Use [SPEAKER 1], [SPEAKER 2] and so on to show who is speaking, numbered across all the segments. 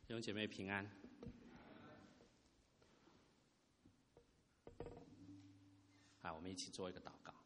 [SPEAKER 1] 弟兄姐妹平安。好，我们一起做一个祷告。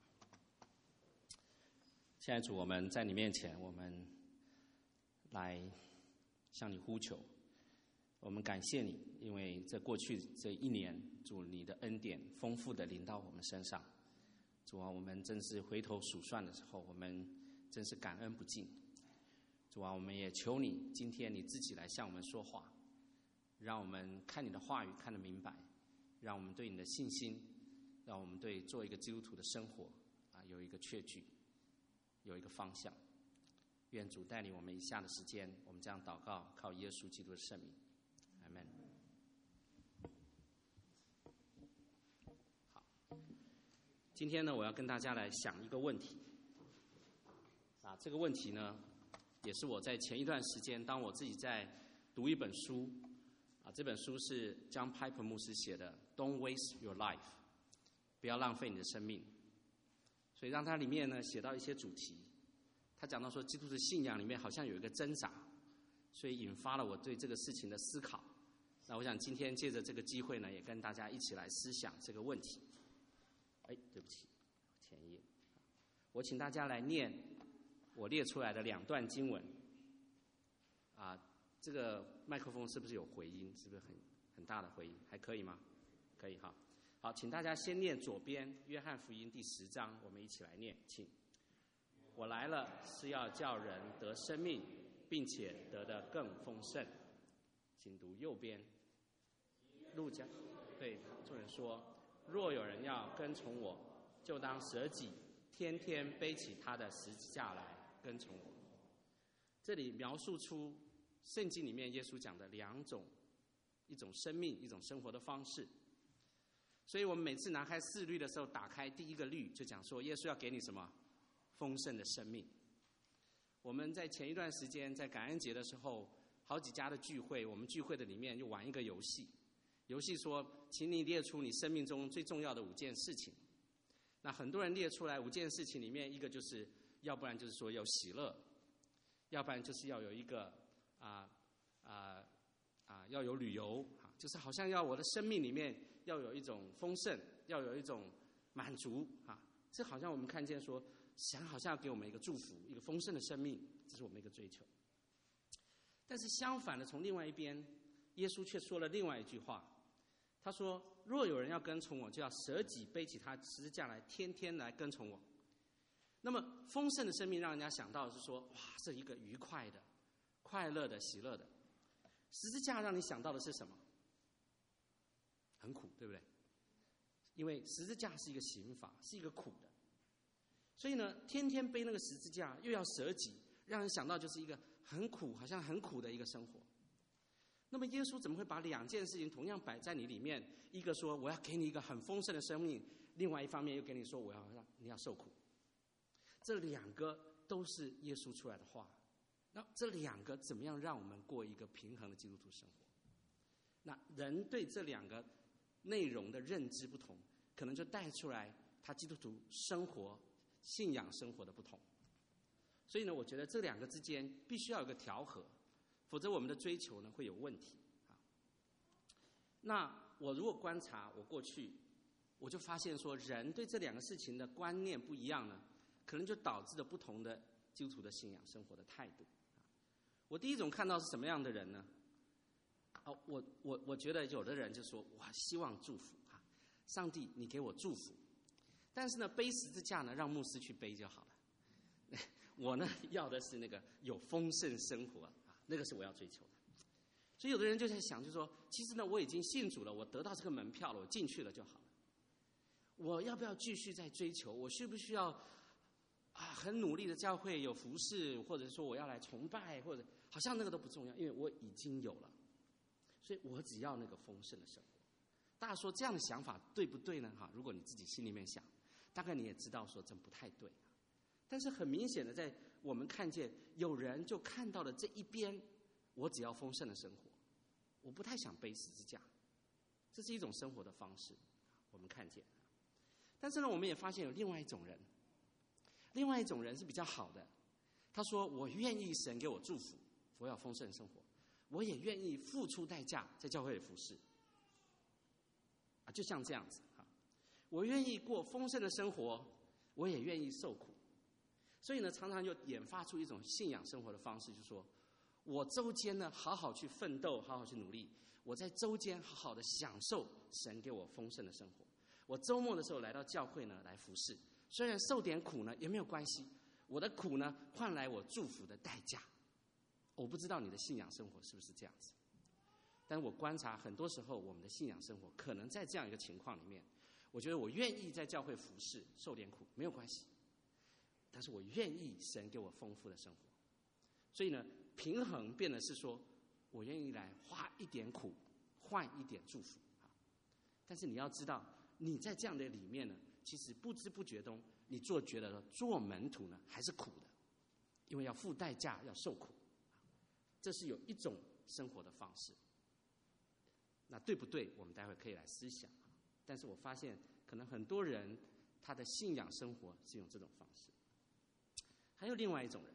[SPEAKER 1] 现在主，我们在你面前，我们来向你呼求。我们感谢你，因为在过去这一年，主你的恩典丰富的临到我们身上。主啊，我们真是回头数算的时候，我们真是感恩不尽。主啊，我们也求你今天你自己来向我们说话，让我们看你的话语看得明白，让我们对你的信心，让我们对做一个基督徒的生活有一个确据，有一个方向。愿主带领我们以下的时间，我们这样祷告，靠耶稣基督的圣名，阿们。好，今天呢，我要跟大家来想一个问题。这个问题呢，也是我在前一段时间，当我自己在读一本书，这本书是 John Piper 牧师写的《Don't Waste Your Life》，不要浪费你的生命。所以让它里面呢写到一些主题，他讲到说基督的信仰里面好像有一个挣扎，所以引发了我对这个事情的思考。那我想今天借着这个机会呢，也跟大家一起来思想这个问题。对不起，前一页，我请大家来念我列出来的2段经文。这个麦克风是不是有回音？是不是很大的回音？还可以吗？可以哈。好，请大家先念左边约翰福音第10章，我们一起来念，请。我来了是要叫人得生命，并且得得更丰盛。请读右边路加对众人说，若有人要跟从我，就当舍己，天天背起他的十字架来跟从我。这里描述出圣经里面耶稣讲的2种，一种生命，一种生活的方式。所以我们每次拿开4律的时候，打开第一个律就讲说，耶稣要给你什么？丰盛的生命。我们在前一段时间在感恩节的时候，好几家的聚会，我们聚会的里面就玩一个游戏，游戏说，请你列出你生命中最重要的5件事情。那很多人列出来5件事情里面，一个就是要不然就是说有喜乐，要不然就是要有一个要有旅游，就是好像要我的生命里面要有一种丰盛，要有一种满足这好像我们看见说，神好像要给我们一个祝福，一个丰盛的生命，这是我们一个追求。但是相反的，从另外一边，耶稣却说了另外一句话，他说，若有人要跟从我，就要舍己背起他十字架来，天天来跟从我。那么丰盛的生命让人家想到的是说，哇，是一个愉快的、快乐的、喜乐的。十字架让你想到的是什么？很苦，对不对？因为十字架是一个刑罚，是一个苦的。所以呢，天天背那个十字架，又要舍己，让人想到就是一个很苦，好像很苦的一个生活。那么耶稣怎么会把2件事情同样摆在你里面？一个说我要给你一个很丰盛的生命，另外一方面又跟你说我要让你要受苦。这2个都是耶稣出来的话。那这2个怎么样让我们过一个平衡的基督徒生活？那人对这2个内容的认知不同，可能就带出来他基督徒生活、信仰生活的不同。所以呢，我觉得这2个之间必须要有个调和，否则我们的追求呢会有问题。那我如果观察我过去，我就发现说，人对这2个事情的观念不一样呢，可能就导致了不同的基督徒的信仰生活的态度。我第一种看到是什么样的人呢？我觉得有的人就说，我希望祝福上帝你给我祝福，但是呢背十字架呢让牧师去背就好了。我呢要的是那个有丰盛生活那个是我要追求的。所以有的人就在想，就说其实呢我已经信主了，我得到这个门票了，我进去了就好了。我要不要继续再追求？我需不需要很努力的教会有服事，或者说我要来崇拜，或者好像那个都不重要，因为我已经有了，所以我只要那个丰盛的生活。大家说这样的想法对不对呢？如果你自己心里面想，大概你也知道说这不太对。但是很明显的，在我们看见有人就看到了这一边，我只要丰盛的生活，我不太想背十字架，这是一种生活的方式，我们看见。但是呢，我们也发现有另外一种人，另外一种人是比较好的。他说：“我愿意神给我祝福，我要丰盛生活。 我也愿意付出代价在教会里服侍。就像这样子我愿意过丰盛的生活，我也愿意受苦。所以呢，常常就演发出一种信仰生活的方式，就是说我周间呢好好去奋斗，好好去努力，我在周间好好的享受神给我丰盛的生活。我周末的时候来到教会呢来服侍，虽然受点苦呢也没有关系，我的苦呢换来我祝福的代价。我不知道你的信仰生活是不是这样子，但我观察很多时候我们的信仰生活可能在这样一个情况里面，我觉得我愿意在教会服侍受点苦没有关系，但是我愿意神给我丰富的生活。所以呢，平衡变得是说我愿意来花一点苦换一点祝福。但是你要知道，你在这样的里面呢，其实不知不觉中你觉得做门徒呢还是苦的，因为要付代价，要受苦。这是有一种生活的方式，那对不对？我们待会可以来思想。但是我发现，可能很多人他的信仰生活是用这种方式。还有另外一种人，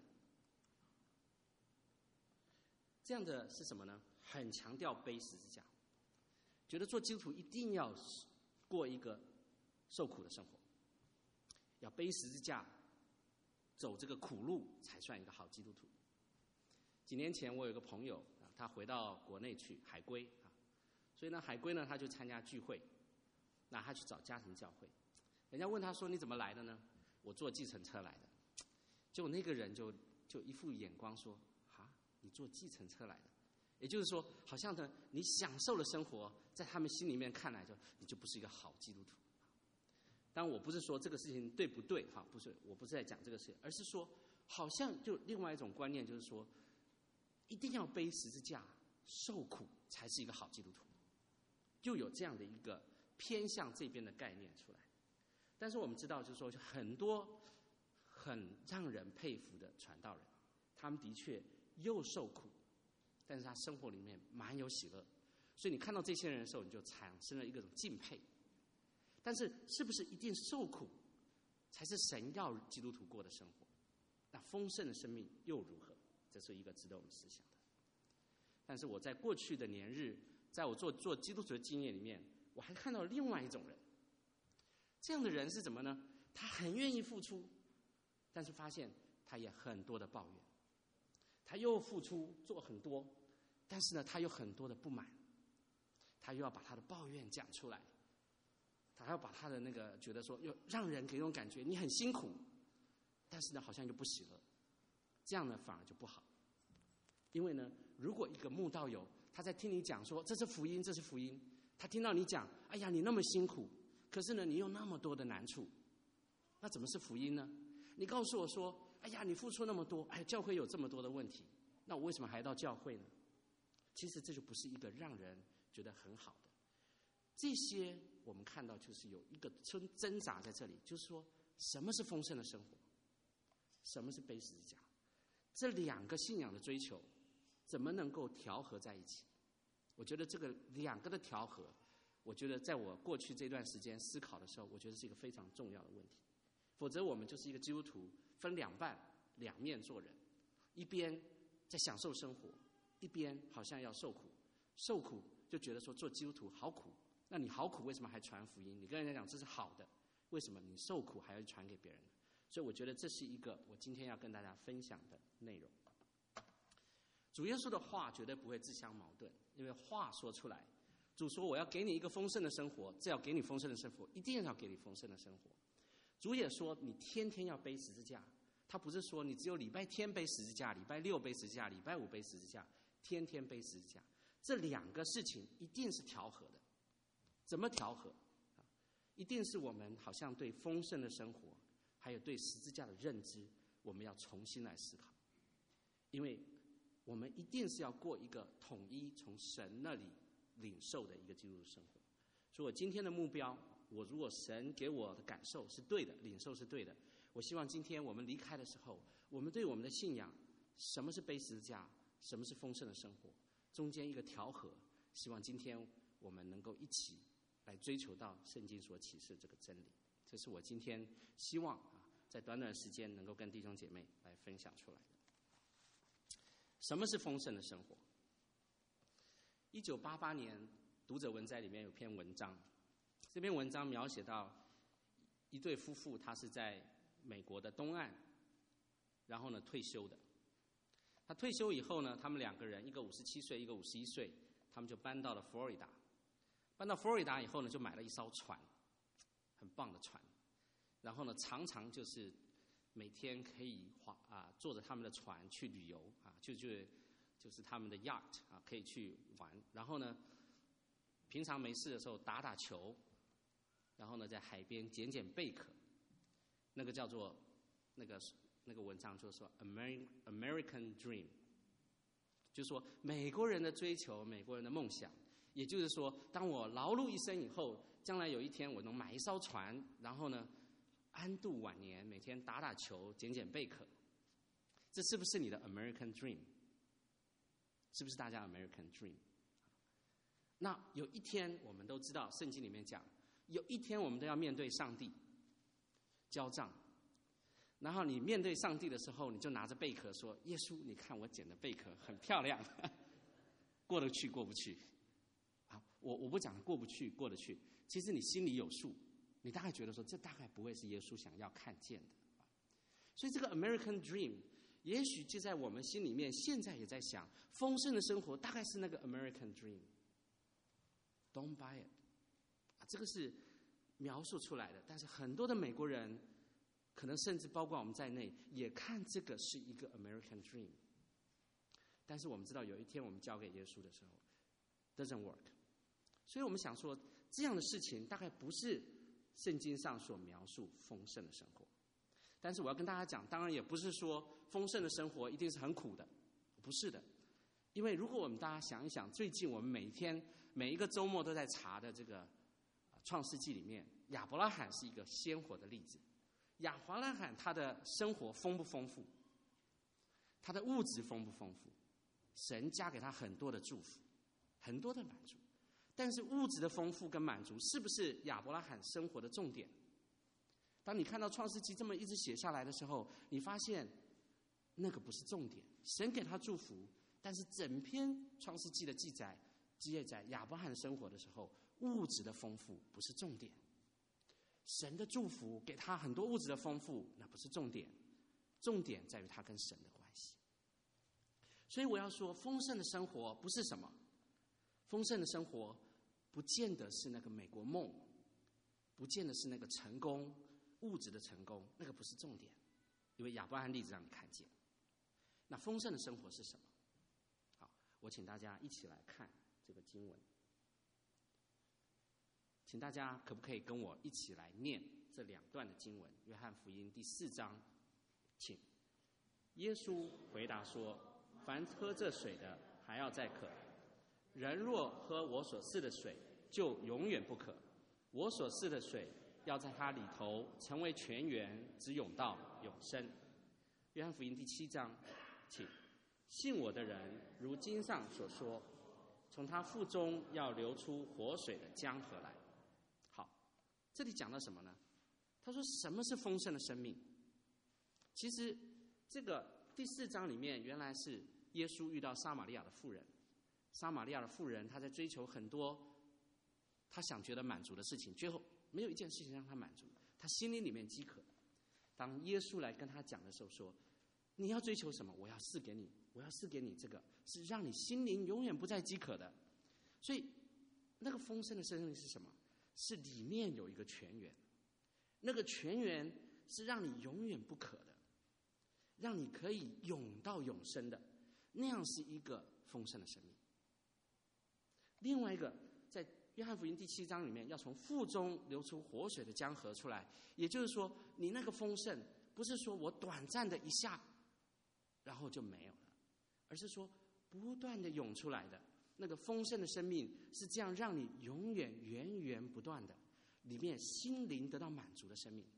[SPEAKER 1] 这样的是什么呢？很强调背十字架，觉得做基督徒一定要过一个受苦的生活，要背十字架，走这个苦路才算一个好基督徒。几年前我有个朋友他回到国内去海归所以呢海归呢他就参加聚会，那他去找家庭教会，人家问他说你怎么来的呢？我坐计程车来的。结果那个人就一副眼光说你坐计程车来的，也就是说好像呢你享受了生活，在他们心里面看来你就不是一个好基督徒。当然我不是说这个事情对不对不是，我不是在讲这个事情，而是说好像就另外一种观念，就是说一定要背十字架受苦才是一个好基督徒，就有这样的一个偏向这边的概念出来。但是我们知道就是说很多很让人佩服的传道人，他们的确又受苦，但是他生活里面蛮有喜乐，所以你看到这些人的时候，你就产生了一种敬佩。但是是不是一定受苦才是神要基督徒过的生活？那丰盛的生命又如何？这是一个值得我们思想的。但是我在过去的年日，在我做基督徒的经验里面，我还看到另外一种人。这样的人是什么呢？他很愿意付出，但是发现他也很多的抱怨。他又付出做很多，但是呢他有很多的不满，他又要把他的抱怨讲出来，他还要把他的那个觉得说又让人给一种感觉你很辛苦，但是呢好像又不喜乐，这样呢反而就不好。因为呢如果一个慕道友他在听你讲说这是福音，这是福音，他听到你讲哎呀你那么辛苦，可是呢你有那么多的难处，那怎么是福音呢？你告诉我说哎呀你付出那么多，教会有这么多的问题，那我为什么还到教会呢？其实这就不是一个让人觉得很好的。这些我们看到就是有一个挣扎在这里，就是说什么是丰盛的生活，什么是背十字架，这两个信仰的追求怎么能够调和在一起？我觉得这个两个的调和，我觉得在我过去这段时间思考的时候，我觉得是一个非常重要的问题。否则我们就是一个基督徒分两半两面做人，一边在享受生活，一边好像要受苦，受苦就觉得说做基督徒好苦，那你好苦为什么还传福音？你跟人家讲这是好的，为什么你受苦还要传给别人？所以我觉得这是一个我今天要跟大家分享的内容。主耶稣的话绝对不会自相矛盾，因为话说出来，主说我要给你一个丰盛的生活，这要给你丰盛的生活，一定要给你丰盛的生活。主也说你天天要背十字架，他不是说你只有礼拜天背十字架，礼拜六背十字架，礼拜五背十字架，天天背十字架，这两个事情一定是调和的。怎么调和？一定是我们好像对丰盛的生活还有对十字架的认知，我们要重新来思考。因为我们一定是要过一个统一从神那里领受的一个基督徒生活。所以我今天的目标，我如果神给我的感受是对的，领受是对的，我希望今天我们离开的时候，我们对我们的信仰，什么是背十字架，什么是丰盛的生活，中间一个调和，希望今天我们能够一起来追求到圣经所启示这个真理。这是我今天希望在短短的时间能够跟弟兄姐妹来分享出来的。什么是丰盛的生活？ 1988年，读者文摘里面有篇文章，这篇文章描写到一对夫妇，他是在美国的东岸，然后呢退休的。他退休以后呢，他们两个人，一个57岁，一个51岁，他们就搬到了佛罗里达。搬到佛罗里达以后呢，就买了一艘船，很棒的船。然后呢，常常就是每天可以坐着他们的船去旅游啊，就是他们的 yacht 啊，可以去玩。然后呢，平常没事的时候打打球，然后呢在海边捡捡贝壳。那个叫做那个文章就是说 American Dream， 就是说美国人的追求，美国人的梦想。也就是说，当我劳碌一生以后，将来有一天我能买一艘船，然后呢安度晚年，每天打打球，捡捡贝壳。这是不是你的 American Dream？ 是不是大家 American Dream？ 那有一天我们都知道，圣经里面讲，有一天我们都要面对上帝交账。然后你面对上帝的时候，你就拿着贝壳说：“耶稣，你看我捡的贝壳很漂亮，过得去过不去？”好，我不讲过不去过得去，其实你心里有数，你大概觉得说，这大概不会是耶稣想要看见的。所以这个 American Dream， 也许就在我们心里面，现在也在想，丰盛的生活大概是那个 American Dream。Don't buy it， 这个是描述出来的，但是很多的美国人，可能甚至包括我们在内，也看这个是一个 American Dream。但是我们知道，有一天我们交给耶稣的时候 ，doesn't work。所以我们想说，这样的事情大概不是圣经上所描述丰盛的生活。但是我要跟大家讲，当然也不是说丰盛的生活一定是很苦的，不是的。因为如果我们大家想一想，最近我们每一个周末都在查的这个创世纪里面，亚伯拉罕是一个鲜活的例子。亚伯拉罕他的生活丰不丰富？他的物质丰不丰富？神加给他很多的祝福，很多的满足。但是物质的丰富跟满足是不是亚伯拉罕生活的重点？当你看到创世纪这么一直写下来的时候，你发现那个不是重点。神给他祝福，但是整篇创世纪的记载亚伯拉罕生活的时候，物质的丰富不是重点。神的祝福给他很多物质的丰富，那不是重点，重点在于他跟神的关系。所以我要说，丰盛的生活不是什么，丰盛的生活不见得是那个美国梦，不见得是那个成功，物质的成功，那个不是重点。因为亚伯拉罕例子让你看见，那丰盛的生活是什么？好，我请大家一起来看这个经文。请大家可不可以跟我一起来念这两段的经文？约翰福音第4章，请。耶稣回答说：“凡喝这水的，还要再渴；人若喝我所赐的水，就永远不渴。我所赐的水，要在它里头成为泉源，直涌到永生。”约翰福音第7章，请。信我的人，如经上所说，从他腹中要流出活水的江河来。这里讲到什么呢？他说什么是丰盛的生命？其实这个第4章里面，原来是耶稣遇到撒玛利亚的妇人。撒玛利亚的妇人，她在追求很多她想觉得满足的事情，最后没有一件事情让她满足，她心里面饥渴。当耶稣来跟她讲的时候说，你要追求什么？我要赐给你，我要赐给你这个，是让你心灵永远不再饥渴的。所以那个丰盛的生命是什么？是里面有一个泉源，那个泉源是让你永远不渴的，让你可以涌到永生的，那样是一个丰盛的生命。另外一个，在约翰福音第7章里面，要从腹中流出活水的江河出来，也就是说，你那个丰盛不是说我短暂的一下，然后就没有了，而是说不断的涌出来的。那个丰盛的生命是这样让你永远源源不断的，里面心灵得到满足的生命。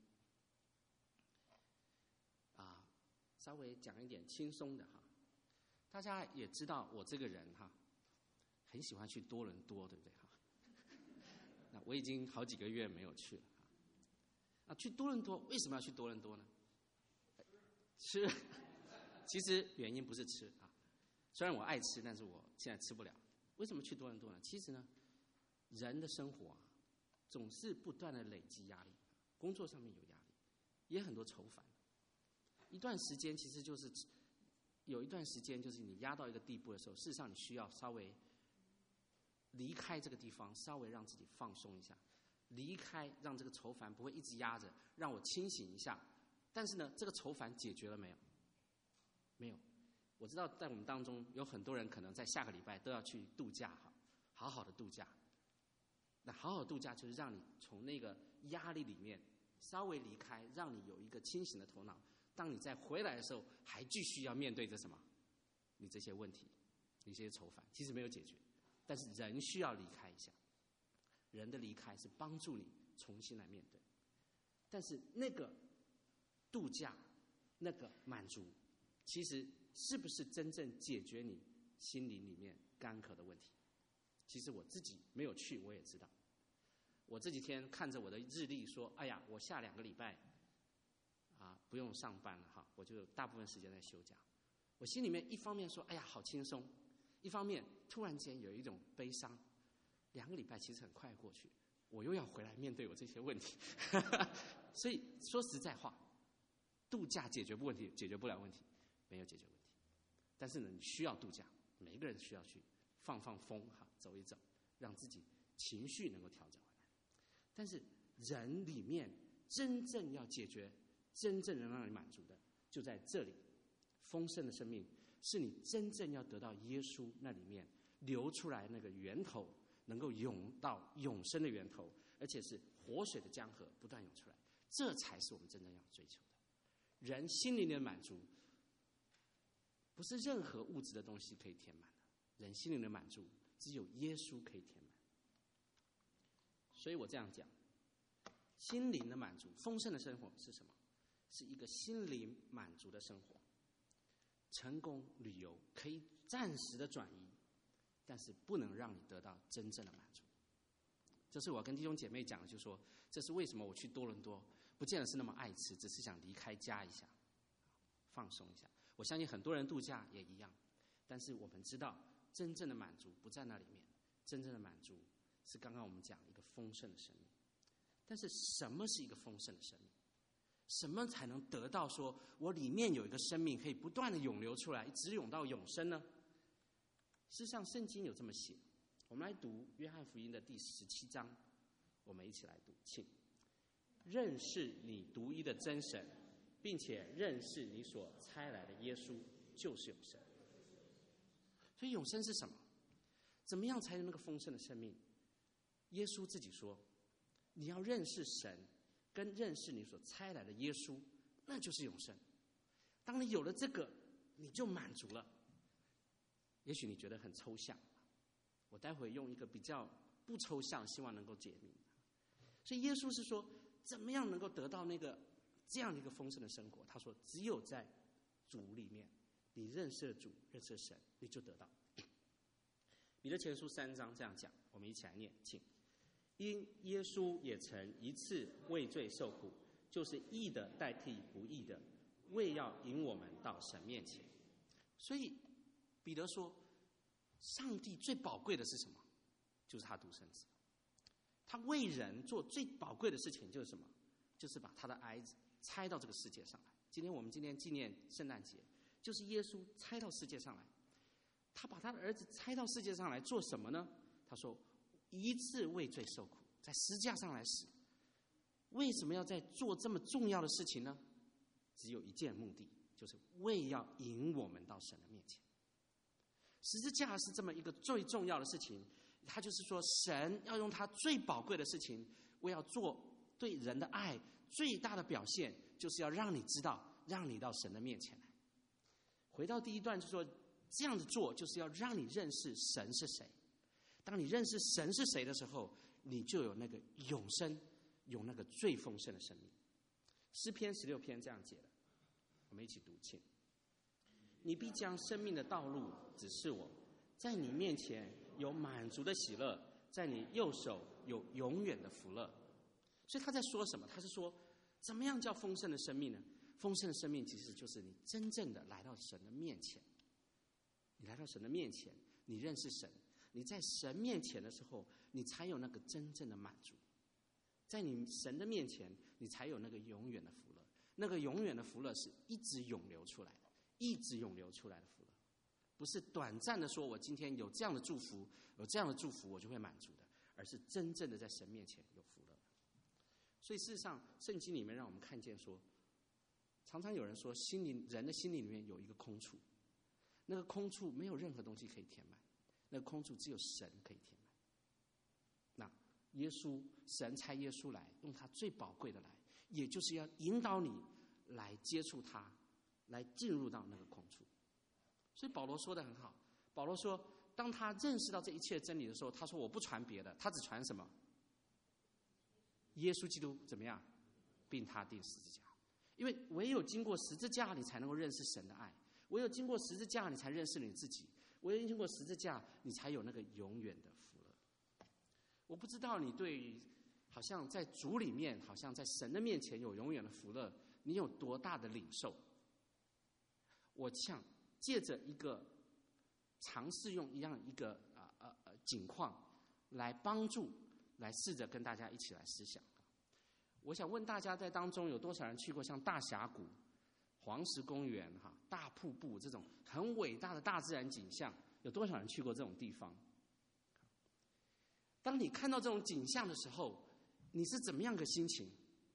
[SPEAKER 1] 稍微讲一点轻松的哈，大家也知道我这个人哈，很喜欢去多伦多，对不对哈？那我已经好几个月没有去了。去多伦多为什么要去多伦多呢？吃，其实原因不是吃啊，虽然我爱吃，但是我现在吃不了。 为什么去多伦多呢？其实呢，人的生活总是不断的累积压力，工作上面有压力，也很多愁烦。一段时间其实就是有一段时间，就是你压到一个地步的时候，事实上你需要稍微离开这个地方，稍微让自己放松一下，离开，让这个愁烦不会一直压着，让我清醒一下。但是呢，这个愁烦解决了没有？没有。我知道在我们当中有很多人可能在下个礼拜都要去度假，好好的度假。那好好度假就是让你从那个压力里面稍微离开，让你有一个清醒的头脑。当你再回来的时候，还继续要面对着什么？你这些问题，你这些愁烦，其实没有解决，但是人需要离开一下。人的离开是帮助你重新来面对，但是那个度假，那个满足，其实是不是真正解决你心灵里面干渴的问题？其实我自己没有去，我也知道。我这几天看着我的日历说，哎呀，我下2个礼拜不用上班了哈，我就大部分时间在休假。我心里面一方面说，哎呀，好轻松，一方面突然间有一种悲伤。2个礼拜其实很快过去，我又要回来面对我这些问题。所以说实在话，度假解决不问题，解决不了问题，没有解决问题。但是呢，你需要度假，每一个人需要去放放风哈，走一走，让自己情绪能够调整回来。但是人里面真正要解决，真正能让你满足的，就在这里。丰盛的生命是你真正要得到耶稣那里面流出来那个源头，能够涌到永生的源头，而且是活水的江河不断涌出来，这才是我们真正要追求的。人心灵的满足不是任何物质的东西可以填满的，人心灵的满足只有耶稣可以填满。所以我这样讲，心灵的满足，丰盛的生活是什么？是一个心灵满足的生活。成功旅游可以暂时的转移，但是不能让你得到真正的满足。这是我跟弟兄姐妹讲的，就是说这是为什么我去多伦多不见得是那么爱吃，只是想离开家一下，放松一下。我相信很多人度假也一样，但是我们知道真正的满足不在那里面，真正的满足是刚刚我们讲一个丰盛的生命。但是什么是一个丰盛的生命？什么才能得到说我里面有一个生命可以不断的涌流出来，一直涌到永生呢？事实上圣经有这么写，我们来读约翰福音的第17章，我们一起来读，请。认识你独一的真神，并且认识你所差来的耶稣，就是永生。所以永生是什么？怎么样才有那个丰盛的生命？耶稣自己说，你要认识神跟认识你所差来的耶稣，那就是永生。当你有了这个，你就满足了。也许你觉得很抽象，我待会用一个比较不抽象，希望能够解明。所以耶稣是说，怎么样能够得到那个这样的一个丰盛的生活？他说，只有在主里面，你认识了主，认识了神，你就得到。彼得前书3章这样讲，我们一起来念，请。因耶稣也曾一次为罪受苦，就是义的代替不义的，为要引我们到神面前。所以彼得说，上帝最宝贵的是什么？就是他独生子。他为人做最宝贵的事情就是什么？就是把他的儿子差到这个世界上来。我们今天纪念圣诞节，就是耶稣差到世界上来。他把他的儿子差到世界上来做什么呢？他说，一次为罪受苦，在十字架上来死。为什么要在做这么重要的事情呢？只有一件目的，就是为要引我们到神的面前。十字架是这么一个最重要的事情，他就是说神要用他最宝贵的事情，为要做对人的爱最大的表现，就是要让你知道，让你到神的面前来。回到第一段就说，这样的做就是要让你认识神是谁。当你认识神是谁的时候，你就有那个永生，有那个最丰盛的生命。诗篇16篇这样解的，我们一起读，请。你必将生命的道路指示我，在你面前有满足的喜乐，在你右手有永远的福乐。所以他在说什么？他是说，怎么样叫丰盛的生命呢？丰盛的生命其实就是你真正的来到神的面前。你来到神的面前，你认识神， 你在神面前的时候，你才有那个真正的满足。在你神的面前，你才有那个永远的福乐。那个永远的福乐是一直涌流出来的，一直涌流出来的福乐，不是短暂的说我今天有这样的祝福，有这样的祝福我就会满足的，而是真正的在神面前有福乐。所以事实上，圣经里面让我们看见说，常常有人说人的心灵里面有一个空处，那个空处没有任何东西可以填满，那个空处只有神可以填满。那耶稣，神差耶稣来，用他最宝贵的来，也就是要引导你来接触他，来进入到那个空处。所以保罗说得很好，保罗说，当他认识到这一切真理的时候，他说我不传别的，他只传什么？耶稣基督怎么样，并他钉十字架。因为唯有经过十字架，你才能够认识神的爱；唯有经过十字架，你才认识你自己；唯有经过十字架，你才有那个永远的福乐。我不知道你对于好像在主里面，好像在神的面前有永远的福乐，你有多大的领受？我想借着一个尝试用一个景况来帮助，来试着跟大家一起来思想。我想问大家，在当中有多少人去过像大峡谷、黄石公园、大瀑布这种很伟大的大自然景象？有多少人去过这种地方？当你看到这种景象的时候，你是怎么样的心情？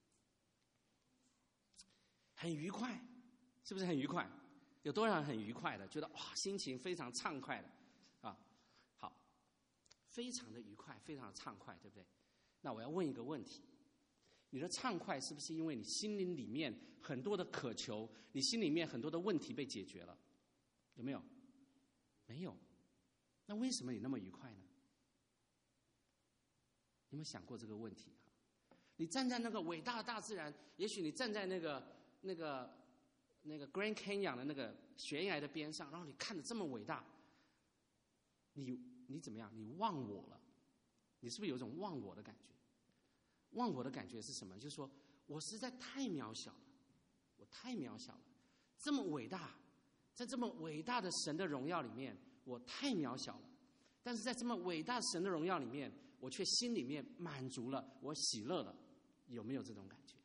[SPEAKER 1] 很愉快，是不是很愉快？有多少人很愉快的，觉得哇，心情非常畅快的啊？好，非常的愉快，非常的畅快，对不对？那我要问一个问题。你的畅快是不是因为你心灵里面很多的渴求，你心里面很多的问题被解决了？有没有？没有。那为什么你那么愉快呢？有没有想过这个问题？你站在那个伟大的大自然，也许你站在那个 Grand Canyon 的那个悬崖的边上，然后你看着这么伟大，你怎么样？你忘我了？你是不是有一种忘我的感觉？忘我的感觉是什么？就是说我实在太渺小了，我太渺小了，这么伟大，在这么伟大的神的荣耀里面，我太渺小了。但是在这么伟大神的荣耀里面，我却心里面满足了，我喜乐了。有没有这种感觉？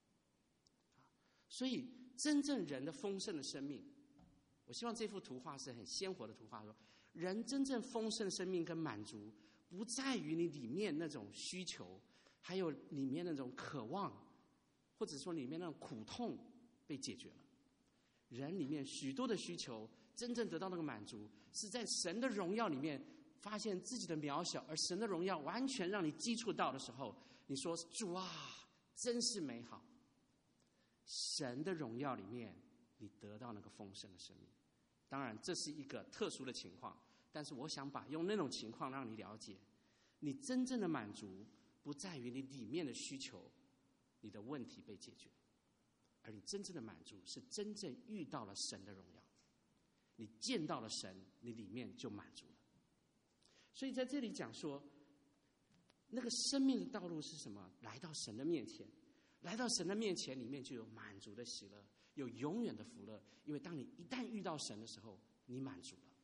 [SPEAKER 1] 所以真正人的丰盛的生命，我希望这幅图画是很鲜活的图画，说人真正丰盛的生命跟满足，不在于你里面那种需求，还有里面那种渴望，或者说里面那种苦痛被解决了。人里面许多的需求真正得到那个满足，是在神的荣耀里面发现自己的渺小，而神的荣耀完全让你接触到的时候，你说主啊，真是美好。神的荣耀里面你得到那个丰盛的生命。当然这是一个特殊的情况，但是我想用那种情况让你了解，你真正的满足不在于你里面的需求，你的问题被解决，而你真正的满足是真正遇到了神的荣耀，你见到了神，你里面就满足了。所以在这里讲说，那个生命的道路是什么？来到神的面前，来到神的面前里面就有满足的喜乐，有永远的福乐。因为当你一旦遇到神的时候，你满足了。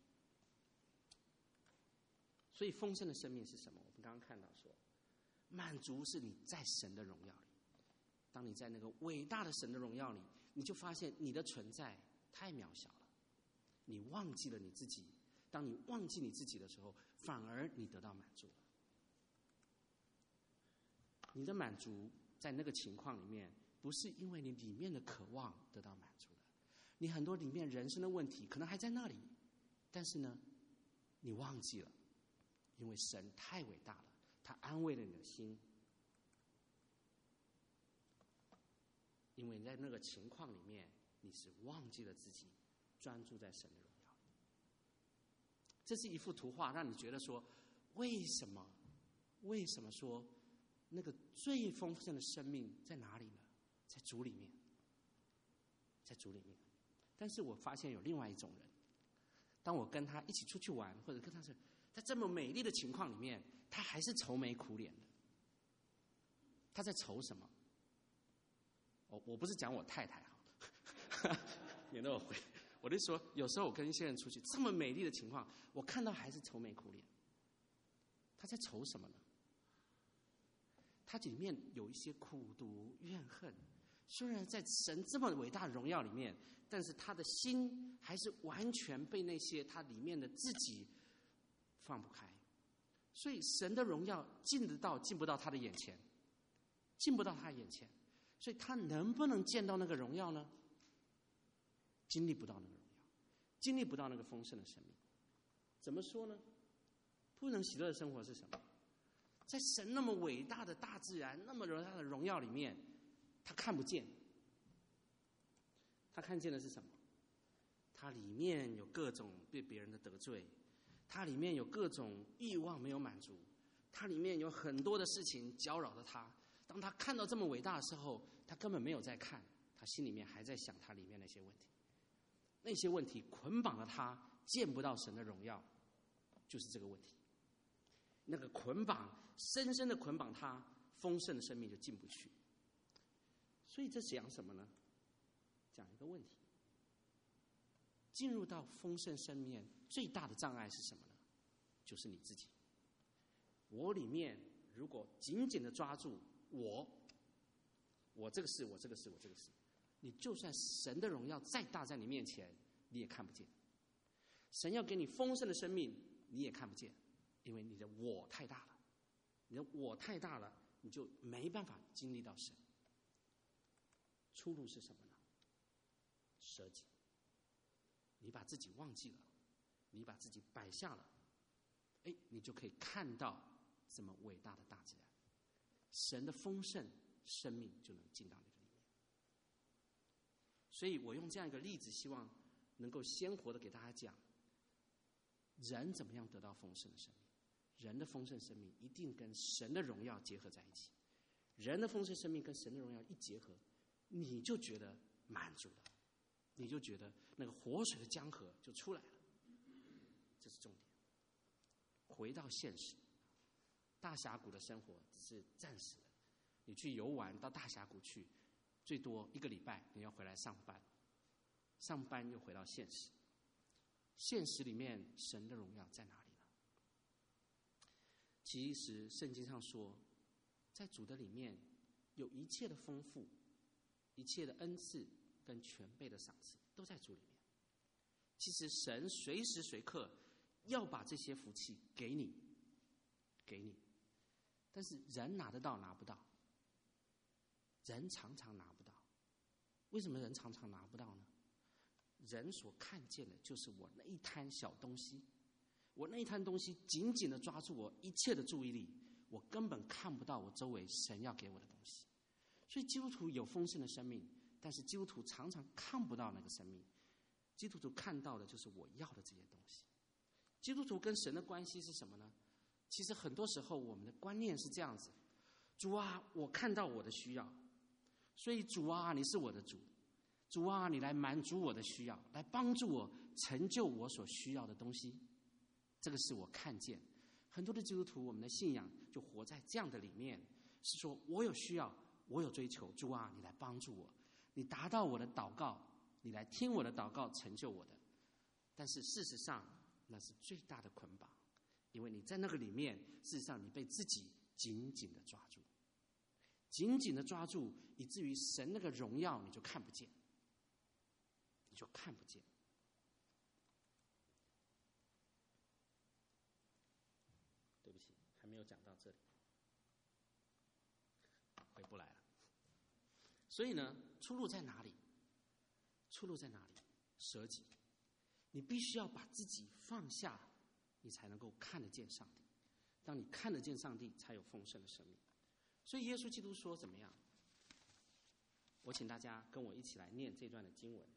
[SPEAKER 1] 所以丰盛的生命是什么？我们刚刚看到说，满足是你在神的荣耀里。当你在那个伟大的神的荣耀里，你就发现你的存在太渺小了，你忘记了你自己。当你忘记你自己的时候，反而你得到满足了。你的满足在那个情况里面，不是因为你里面的渴望得到满足了，你很多里面人生的问题可能还在那里，但是呢，你忘记了，因为神太伟大了，他安慰了你的心。因为在那个情况里面，你是忘记了自己，专注在神的荣耀里。这是一幅图画，让你觉得说，为什么说那个最丰盛的生命在哪里呢？在主里面，在主里面。但是我发现有另外一种人，当我跟他一起出去玩，或者跟他说，在这么美丽的情况里面，他还是愁眉苦脸的。他在愁什么？我不是讲我太太哈，免得我回。我就说，有时候我跟一些人出去，这么美丽的情况，我看到还是愁眉苦脸。 他在愁什么呢？他里面有一些苦毒怨恨，虽然在神这么伟大的荣耀里面，但是他的心还是完全被那些他里面的自己放不开。所以神的荣耀进不到他的眼前，进不到他眼前，所以他能不能见到那个荣耀呢？经历不到那个荣耀，经历不到那个丰盛的生命。怎么说呢？不能喜乐的生活是什么？在神那么伟大的大自然，那么伟大的荣耀里面，他看不见。他看见的是什么？他里面有各种对别人的得罪，他里面有各种欲望没有满足，他里面有很多的事情搅扰着他。当他看到这么伟大的时候，他根本没有在看，他心里面还在想他里面那些问题。那些问题捆绑了他，见不到神的荣耀，就是这个问题。那个捆绑深深的捆绑他，丰盛的生命就进不去。所以这讲什么呢？讲一个问题：进入到丰盛生命最大的障碍是什么呢？就是你自己。我里面如果紧紧的抓住我这个事，我这个事，我这个事，你就算神的荣耀再大在你面前，你也看不见。神要给你丰盛的生命，你也看不见，因为你的我太大了。你的我太大了，你就没办法经历到神。出路是什么呢？舍己。你把自己忘记了，你把自己摆下了，你就可以看到这么伟大的大自然，神的丰盛生命就能进到你的里面。所以我用这样一个例子，希望能够鲜活的给大家讲，人怎么样得到丰盛的生命。人的丰盛生命一定跟神的荣耀结合在一起，人的丰盛生命跟神的荣耀一结合，你就觉得满足了，你就觉得那个活水的江河就出来了。这是重点。回到现实，大峡谷的生活只是暂时的。你去游玩到大峡谷去，最多1个礼拜，你要回来上班，上班又回到现实。现实里面神的荣耀在哪里呢？其实圣经上说，在主的里面有一切的丰富，一切的恩赐跟全备的赏赐都在主里面。其实神随时随刻要把这些福气给你，但是人拿得到拿不到，人常常拿不到。为什么人常常拿不到呢？人所看见的就是我那一摊小东西，我那一摊东西紧紧地抓住我一切的注意力，我根本看不到我周围神要给我的东西。所以基督徒有丰盛的生命，但是基督徒常常看不到那个生命。基督徒看到的就是我要的这些东西。基督徒跟神的关系是什么呢？其实很多时候我们的观念是这样子：主啊，我看到我的需要，所以主啊，你是我的主，主啊，你来满足我的需要，来帮助我成就我所需要的东西。这个是我看见。很多的基督徒，我们的信仰就活在这样的里面，是说我有需要，我有追求，主啊，你来帮助我，你达到我的祷告，你来听我的祷告，成就我的。但是事实上，那是最大的捆绑，因为你在那个里面，事实上你被自己紧紧的抓住，紧紧的抓住，以至于神那个荣耀你就看不见，你就看不见。对不起，还没有讲到这里，回不来了。所以呢，出路在哪里？出路在哪里？舍己。你必须要把自己放下，你才能够看得见上帝。当你看得见上帝，才有丰盛的生命。所以耶稣基督说怎么样？我请大家跟我一起来念这段的经文。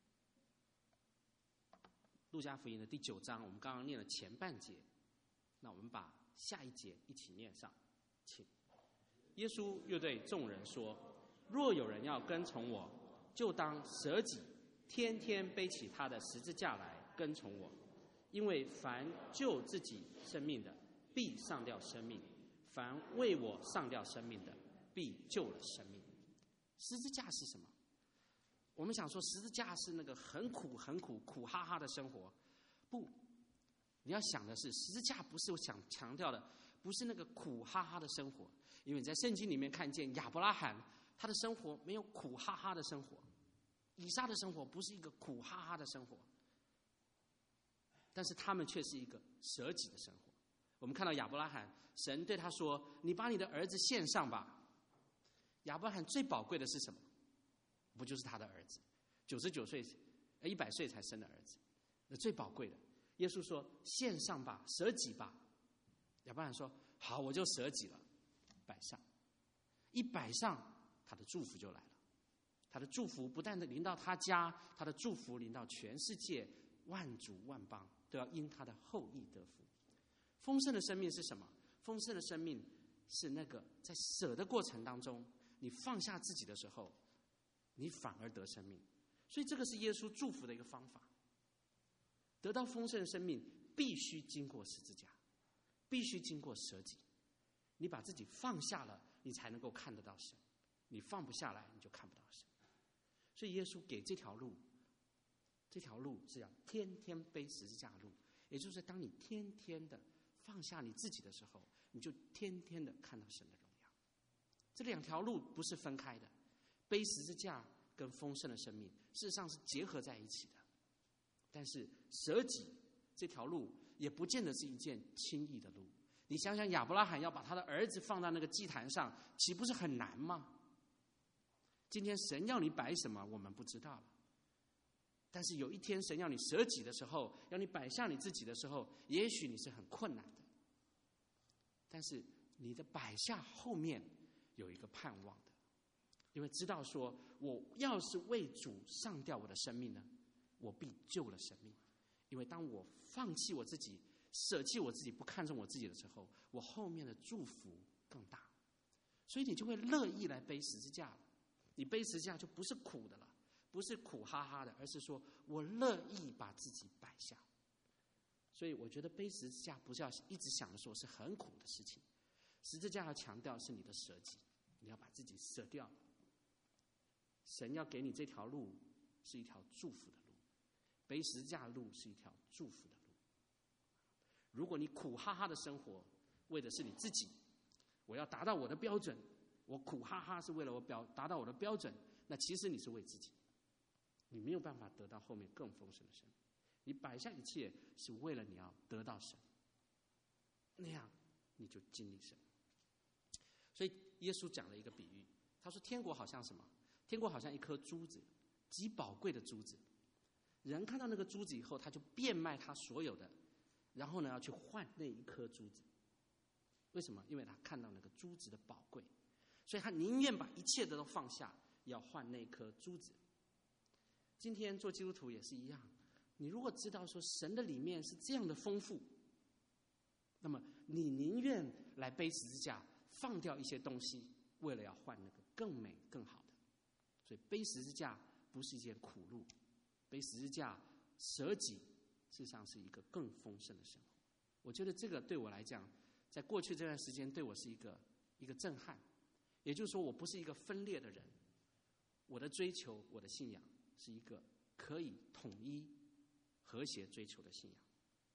[SPEAKER 1] 路加福音的第9章，我们刚刚念了前半节，那我们把下一节一起念上，请。耶稣又对众人说：若有人要跟从我，就当舍己，天天背起他的十字架来跟从我。因为凡救自己生命的，必上吊生命；凡为我上吊生命的，必救了生命。十字架是什么？我们想说十字架是那个很苦很苦苦哈哈的生活，不，你要想的是十字架不是我想强调的， 不是那个苦哈哈的生活，因为你在圣经里面看见亚伯拉罕他的生活没有苦哈哈的生活，以撒的生活不是一个苦哈哈的生活，但是他们却是一个舍己的生活。我们看到亚伯拉罕，神对他说：“你把你的儿子献上吧。”亚伯拉罕最宝贵的是什么？不就是他的儿子？99岁、100岁才生的儿子，那最宝贵的。耶稣说：“献上吧，舍己吧。”亚伯拉罕说：“好，我就舍己了。”摆上，一摆上，他的祝福就来了。他的祝福不但的临到他家，他的祝福临到全世界，万族万邦都要因他的后裔得福。丰盛的生命是什么？丰盛的生命是那个在舍的过程当中，你放下自己的时候，你反而得生命。所以这个是耶稣祝福的一个方法。得到丰盛的生命，必须经过十字架，必须经过舍己。你把自己放下了，你才能够看得到神；你放不下来，你就看不到神。所以耶稣给这条路，这条路是要天天背十字架的路，也就是当你天天的放下你自己的时候，你就天天的看到神的荣耀。这两条路不是分开的，背十字架跟丰盛的生命事实上是结合在一起的。但是舍己这条路也不见得是一件轻易的路。你想想，亚伯拉罕要把他的儿子放到那个祭坛上，岂不是很难吗？今天神要你摆什么，我们不知道了。但是有一天神要你舍己的时候，要你摆下你自己的时候，也许你是很困难的。但是你的摆下后面有一个盼望的，因为知道说，我要是为主上吊我的生命呢，我必救了生命。因为当我放弃我自己，舍弃我自己，不看重我自己的时候，我后面的祝福更大。所以你就会乐意来背十字架了。你背十字架就不是苦的了，不是苦哈哈的，而是说我乐意把自己摆下。所以我觉得背十字架不是要一直想着说是很苦的事情，十字架要强调是你的舍己，你要把自己舍掉。神要给你这条路是一条祝福的路，背十字架的路是一条祝福的路。如果你苦哈哈的生活，为的是你自己，我要达到我的标准，我苦哈哈是为了达到我的标准，那其实你是为自己，你没有办法得到后面更丰盛的生命。你摆下一切是为了你要得到神，那样你就经历神。所以耶稣讲了一个比喻，他说天国好像什么？天国好像一颗珠子，极宝贵的珠子。人看到那个珠子以后，他就变卖他所有的，然后呢要去换那一颗珠子。为什么？因为他看到那个珠子的宝贵，所以他宁愿把一切的都放下，要换那颗珠子。今天做基督徒也是一样，你如果知道说神的里面是这样的丰富，那么你宁愿来背十字架，放掉一些东西，为了要换那个更美更好的。所以背十字架不是一件苦路，背十字架舍己，事实上是一个更丰盛的生活。我觉得这个对我来讲，在过去这段时间对我是一个震撼。也就是说，我不是一个分裂的人，我的追求，我的信仰是一个可以统一和谐追求的信仰。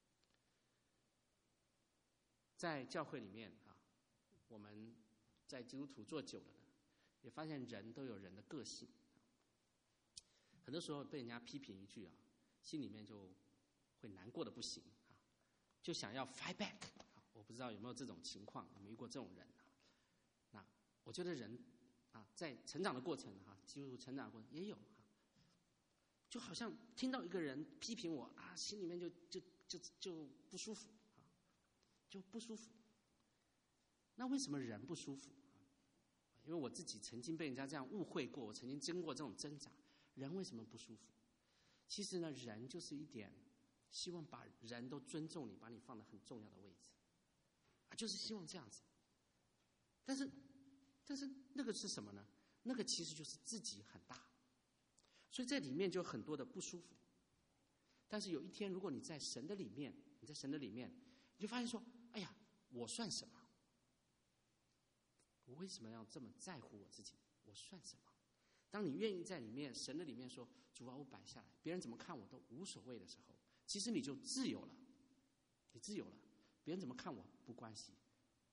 [SPEAKER 1] 在教会里面我们在基督徒做久了呢，也发现人都有人的个性，很多时候被人家批评一句心里面就会难过的不行就想要 fight back。我不知道有没有这种情况，有没有遇过这种人那我觉得人在成长的过程基督徒成长的过程也有就好像听到一个人批评我心里面就不舒服就不舒服。那为什么人不舒服？因为我自己曾经被人家这样误会过，我曾经经过这种挣扎。人为什么不舒服？其实呢，人就是一点希望把人都尊重你，把你放在很重要的位置就是希望这样子。但是那个是什么呢？那个其实就是自己很大，所以在里面就有很多的不舒服。但是有一天，如果你在神的里面，你就发现说，哎呀，我算什么？我为什么要这么在乎我自己？我算什么？当你愿意在里面，神的里面说，主啊，我摆下来，别人怎么看我都无所谓的时候，其实你就自由了，你自由了，别人怎么看我不关系，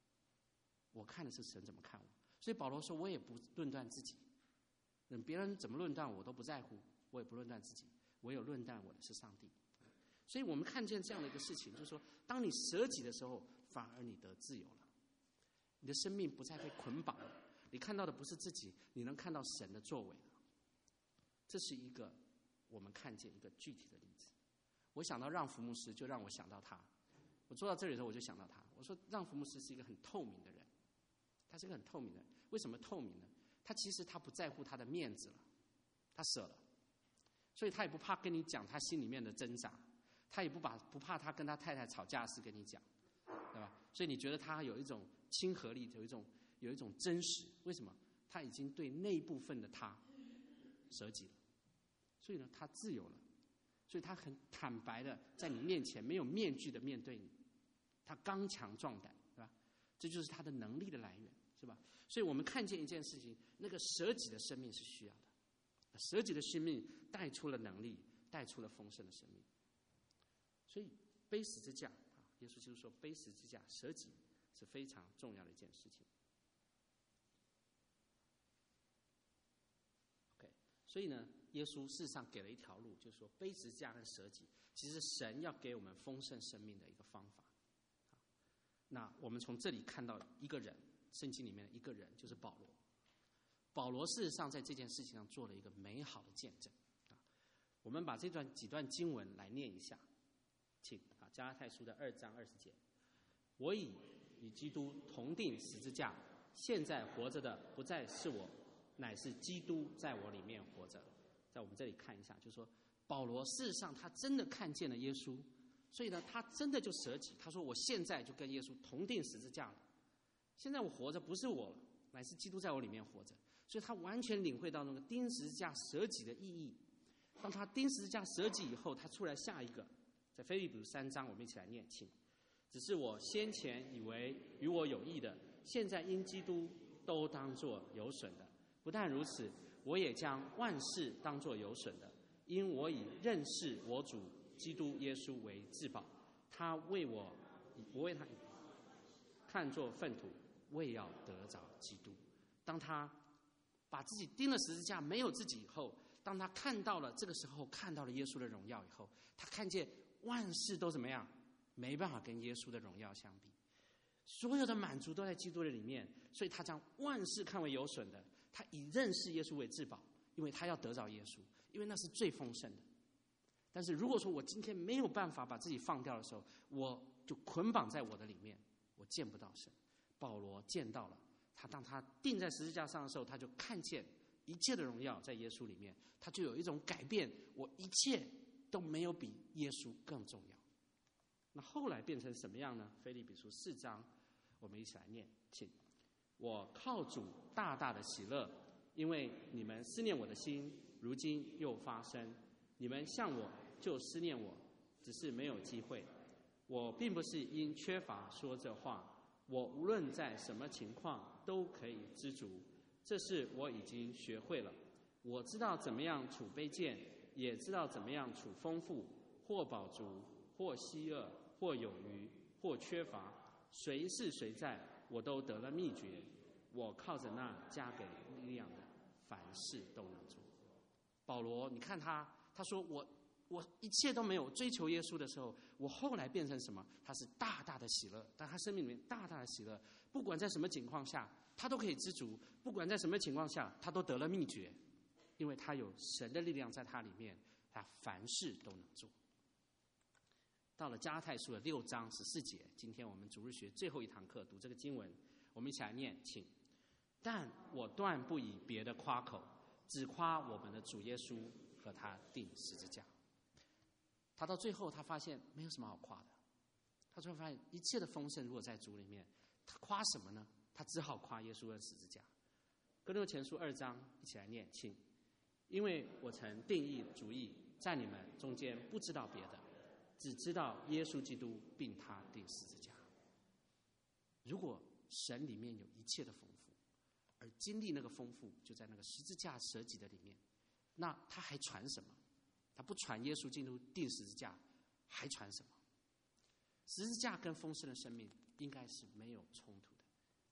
[SPEAKER 1] 我看的是神怎么看我。所以保罗说，我也不论断自己，别人怎么论断我都不在乎，我也不论断自己，唯有论断我的是上帝。所以我们看见这样的一个事情，就是说，当你舍己的时候，反而你得自由了，你的生命不再被捆绑了。你看到的不是自己，你能看到神的作为了。这是一个我们看见一个具体的例子。我想到让福牧师，就让我想到他。我做到这里的时候，我就想到他。我说，让福牧师是一个很透明的人，他是一个很透明的人。为什么透明呢？他其实他不在乎他的面子了，他舍了，所以他也不怕跟你讲他心里面的挣扎，他也不怕他跟他太太吵架的事跟你讲，对吧？所以你觉得他有一种亲和力，有一种真实。为什么？他已经对那一部分的他舍己了，所以呢，他自由了，所以他很坦白的在你面前，没有面具的面对你，他刚强壮胆，对吧？这就是他的能力的来源，是吧？所以我们看见一件事情，那个舍己的生命是需要的，舍己的生命带出了能力，带出了丰盛的生命。所以背十字架，耶稣基督说，背十字架舍己是非常重要的一件事情。OK， 所以呢，耶稣事实上给了一条路，就是说背十字架和舍己，其实神要给我们丰盛生命的一个方法。那我们从这里看到一个人，圣经里面的一个人，就是保罗。保罗事实上在这件事情上做了一个美好的见证。我们把这几段经文来念一下，请加拉太书的2章20节：我已与基督同定十字架，现在活着的不再是我，乃是基督在我里面活着。在我们这里看一下，就是说保罗事实上他真的看见了耶稣，所以呢，他真的就舍己。他说：“我现在就跟耶稣同定十字架了。现在我活着不是我了，乃是基督在我里面活着。”所以他完全领会到那个钉十字架舍己的意义。当他钉十字架舍己以后，他出来下一个，在腓立比3章，我们一起来念，请。只是我先前以为与我有益的，现在因基督都当作有损的。不但如此，我也将万事当作有损的，因我以认识我主基督耶稣为至宝。他为我为他看作粪土，为要得着基督。当他把自己钉了十字架，没有自己以后，当他看到了这个时候看到了耶稣的荣耀以后，他看见万事都怎么样，没办法跟耶稣的荣耀相比，所有的满足都在基督的里面，所以他将万事看为有损的，他以认识耶稣为至宝，因为他要得着耶稣，因为那是最丰盛的。但是如果说我今天没有办法把自己放掉的时候，我就捆绑在我的里面，我见不到神。保罗见到了，当他钉在十字架上的时候，他就看见一切的荣耀在耶稣里面，他就有一种改变，我一切都没有比耶稣更重要。那后来变成什么样呢？腓立比书4章，我们一起来念，请。我靠主大大的喜乐，因为你们思念我的心，如今又发生。你们向我就思念我，只是没有机会。我并不是因缺乏说这话，我无论在什么情况都可以知足，这是我已经学会了。我知道怎么样处卑贱，也知道怎么样处丰富，或饱足，或饥饿，或有余，或缺乏，谁是谁在，我都得了秘诀。我靠着那加给力量的，凡事都能做。保罗，你看他说我一切都没有追求耶稣的时候，我后来变成什么？他是大大的喜乐，在他生命里面大大的喜乐，不管在什么情况下，他都可以知足；不管在什么情况下，他都得了秘诀，因为他有神的力量在他里面，他凡事都能做。到了加拉太书的6章14节，今天我们主日学最后一堂课读这个经文，我们一起来念，请。但我断不以别的夸口，只夸我们的主耶稣和他钉十字架。他到最后他发现没有什么好夸的，他突然发现一切的丰盛如果在主里面，他夸什么呢？他只好夸耶稣的十字架。哥林多前书2章，一起来念，请。因为我曾定义主意，在你们中间不知道别的，只知道耶稣基督并他钉十字架。如果神里面有一切的丰富，而经历那个丰富就在那个十字架舍己的里面，那他还传什么？他不传耶稣基督钉十字架，还传什么？十字架跟丰盛的生命应该是没有冲突的。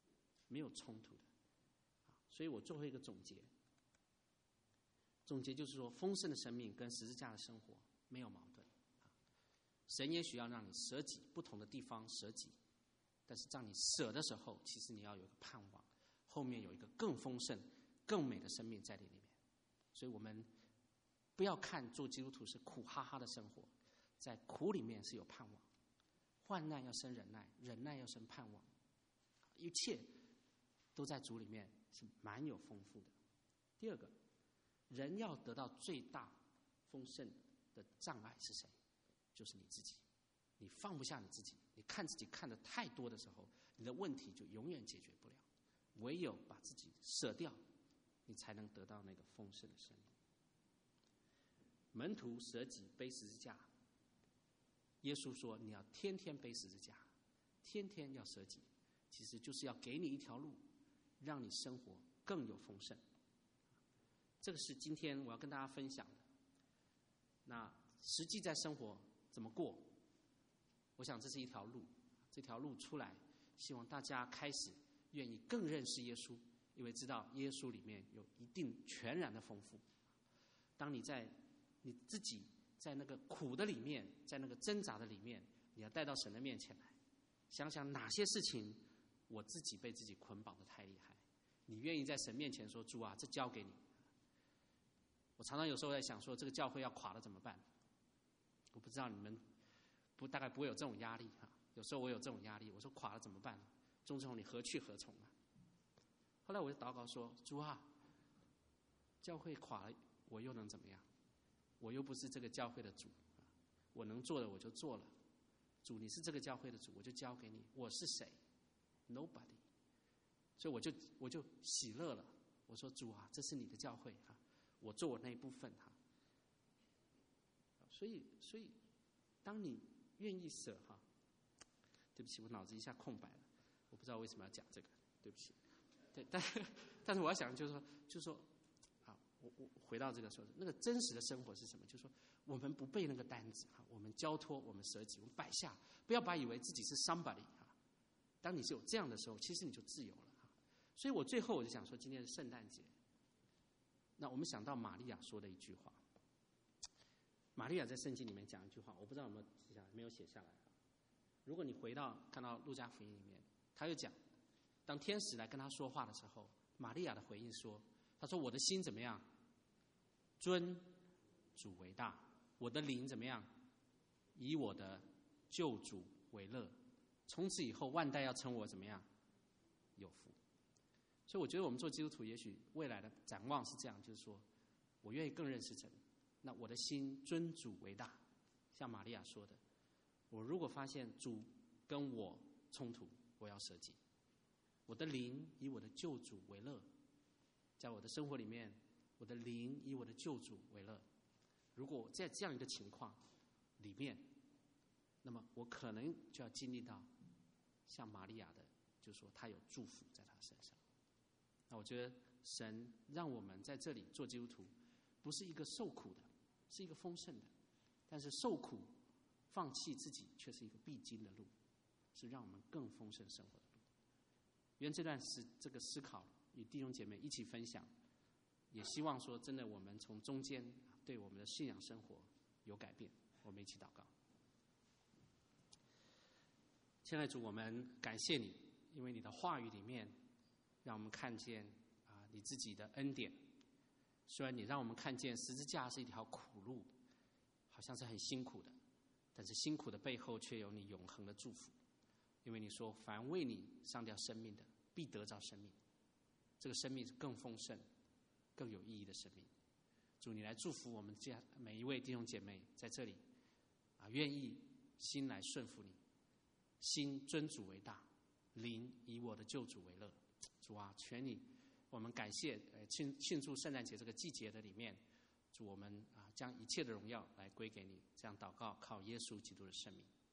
[SPEAKER 1] 没有冲突的。所以我最后一个总结就是说，丰盛的生命跟十字架的生活没有矛盾。神也许要让你舍己，不同的地方舍己，但是当你舍的时候，其实你要有一个盼望，后面有一个更丰盛、更美的生命在里面。所以我们不要看做基督徒是苦哈哈的生活，在苦里面是有盼望，患难要生忍耐，忍耐要生盼望，一切都在主里面是蛮有丰富的。第二个，人要得到最大丰盛的障碍是谁？就是你自己。你放不下你自己，你看自己看得太多的时候，你的问题就永远解决不了。唯有把自己舍掉，你才能得到那个丰盛的生命。门徒舍己背十字架，耶稣说你要天天背十字架，天天要舍己，其实就是要给你一条路，让你生活更有丰盛。这个是今天我要跟大家分享的。那实际在生活怎么过？我想这是一条路，这条路出来，希望大家开始愿意更认识耶稣，因为知道耶稣里面有一定全然的丰富。当你在你自己在那个苦的里面，在那个挣扎的里面，你要带到神的面前来，想想哪些事情我自己被自己捆绑得太厉害，你愿意在神面前说，主啊，这交给你。我常常有时候在想说，这个教会要垮了怎么办？我不知道你们大概不会有这种压力哈。有时候我有这种压力，我说垮了怎么办？钟志宏，你何去何从啊？后来我就祷告说，主啊，教会垮了，我又能怎么样？我又不是这个教会的主，我能做的我就做了。主，你是这个教会的主，我就交给你。我是谁 ？Nobody。所以我就喜乐了。我说，主啊，这是你的教会哈，我做我那一部分哈。所以，当你愿意舍哈，对不起，我脑子一下空白了，我不知道为什么要讲这个，对不起。对，但是我要想就是说，好，我回到这个说，那个真实的生活是什么？就是说，我们不背那个单子哈，我们交托，我们舍己，我们摆下，不要以为自己是 somebody 哈。当你是有这样的时候，其实你就自由了哈。所以我最后我就想说，今天是圣诞节，那我们想到玛利亚说的一句话。玛利亚在圣经里面讲一句话，我不知道有没有记下来，没有写下来。如果你看到路加福音里面，他又讲，当天使来跟他说话的时候，玛利亚的回应说，他说我的心怎么样？尊主为大，我的灵怎么样？以我的救主为乐，从此以后万代要称我怎么样？有福。所以我觉得我们做基督徒，也许未来的展望是这样，就是说我愿意更认识神。那我的心尊主为大，像玛利亚说的，我如果发现主跟我冲突，我要舍己。我的灵以我的救主为乐，在我的生活里面，我的灵以我的救主为乐。如果在这样一个情况里面，那么我可能就要经历到像玛利亚的，就是说他有祝福在他身上。那我觉得神让我们在这里做基督徒，不是一个受苦的，是一个丰盛的，但是受苦放弃自己却是一个必经的路，是让我们更丰盛生活的路。愿这个思考与弟兄姐妹一起分享，也希望说真的我们从中间对我们的信仰生活有改变。我们一起祷告。亲爱的主，我们感谢你，因为你的话语里面让我们看见你自己的恩典。虽然你让我们看见十字架是一条苦路，好像是很辛苦的，但是辛苦的背后却有你永恒的祝福。因为你说，凡为你上吊生命的，必得着生命。这个生命是更丰盛、更有意义的生命。主，你来祝福我们每一位弟兄姐妹在这里愿意心来顺服你，心尊主为大，灵以我的救主为乐。主啊，全你，我们感谢庆祝圣诞节这个季节的里面，主我们将一切的荣耀来归给你。这样祷告，靠耶稣基督的圣名。